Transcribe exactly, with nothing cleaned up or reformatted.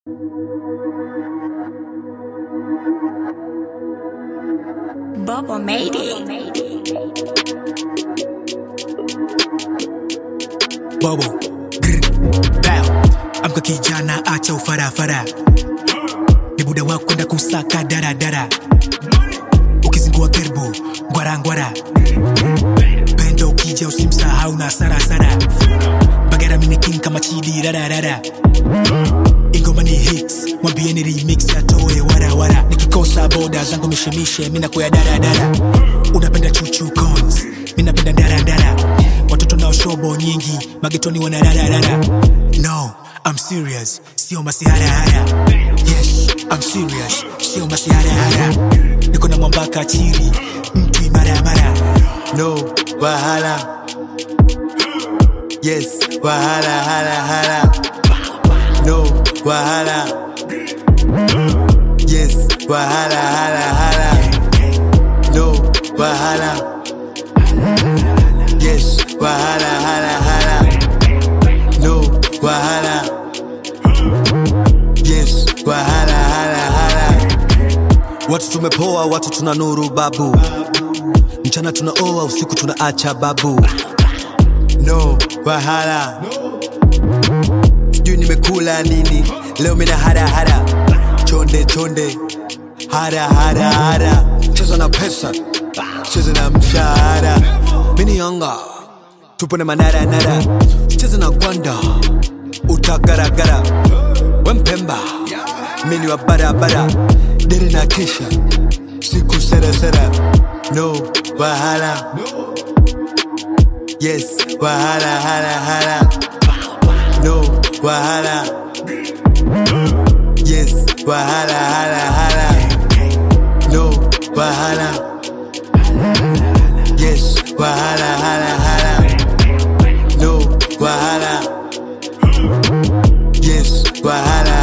Bubba made it. Bubba, grr, bow. Amka kijana, acha ufarafara. Ni muda wa kwenda kusaka dara dara. Ukizingua kerbo, ngwara ngwara. Pendo ukija usimsahau na sara sara. Bagera mini king kama chidi rara rara. Ingoma ni hits, mwambie ni remix ya toe wara wara. Nikikosa boda zangu mishemishe, mina kuya dara dara. Unapenda chuchu cons, mina penda dara dara. Watoto nao shobo nyingi, magetoni wana rara rara. No, I'm serious, sio masihara hara. Yes, I'm serious, sio masihara hara. Niko na mwambaka chiri, mtu imara mara. No, wahala. Yes, wahala hala hala. No, wahala. Yes, wahala hala hala. No, wahala. Yes, wahala hala hala. No, wahala. Yes, wahala hala hala. Watu tumepoa, watu tuna nuru babu. Mchana tunaoa, usiku tunaacha babu. No, wahala. Sijui nimekula nini, leo mina hara hara. Chonde chonde, hara hara hara. Cheza na pesa, cheza na mshahara. Mini yanga, tupo na manara nara. Cheza na gwanda, utagaragara. Wempemba, mini wa barabara. Dere na kisha, siku sera sera. No, wahala. Yes, wahala hala hala. No, wahala. Yes, wahala hala hala. No, wahala. Yes, wahala hala hala. No, wahala. Yes, wahala.